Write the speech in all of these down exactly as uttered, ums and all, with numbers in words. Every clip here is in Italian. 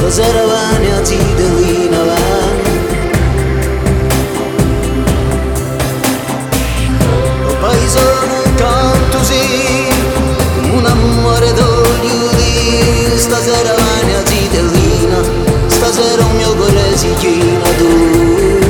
stasera vani a Tidelina vani. O paesano canto sì, un amore d'ogliudi, stasera vani a Tidelina, stasera un mio cuore si china tu.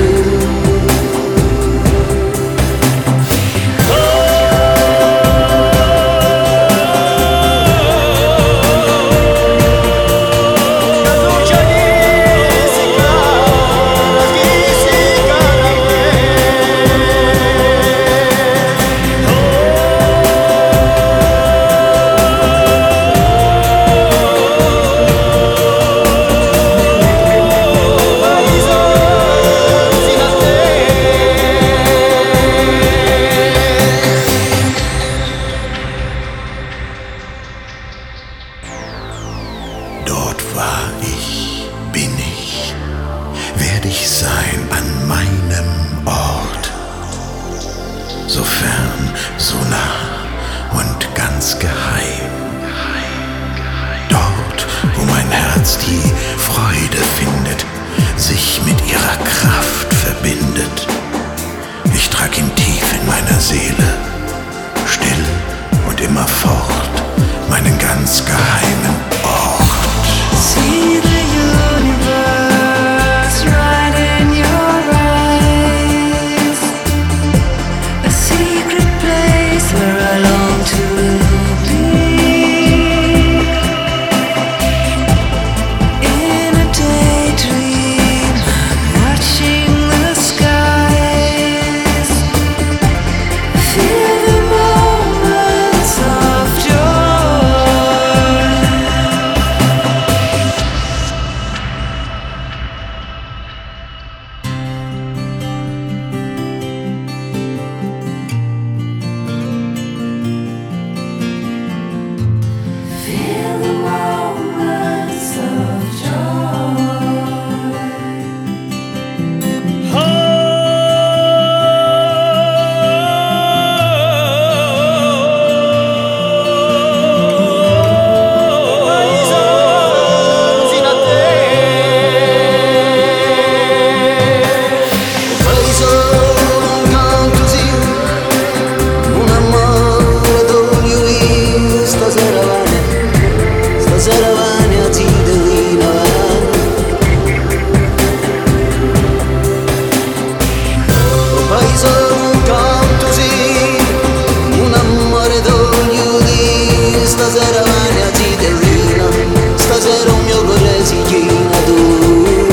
Dort war ich, bin ich, werd ich sein an meinem Ort. So fern, so nah und ganz geheim. Dort, wo mein Herz die Freude findet, sich mit ihrer Kraft verbindet. Ich trag ihn tief in meiner Seele, still und immerfort, meinen ganz geheimen Ort. See the universe right in your eyes, a secret place where I long to be. In a daydream, I'm watching the skies, feel the moments of joy. Feel the moments of Stasera vani a Tidelina vani. O paesano canto sì, un amore d'ogliudi, stasera vani a Tidelina, stasera un mio cuore si china tu.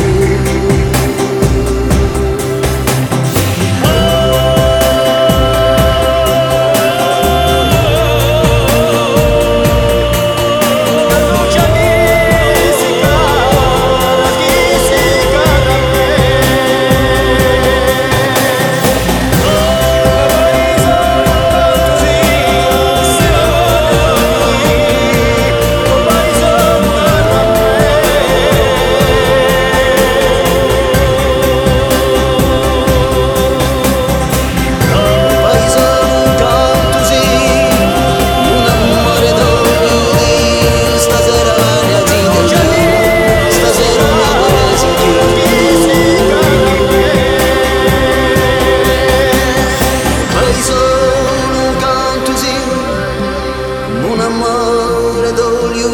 Un amore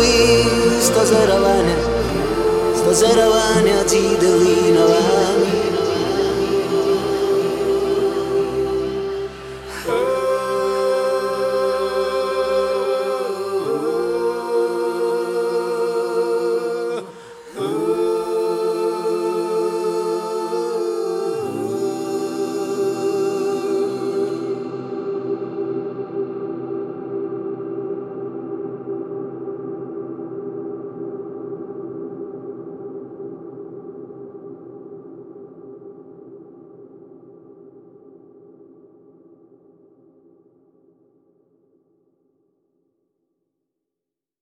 d'ogliui, stasera vani, stasera vani a Tidelina vani.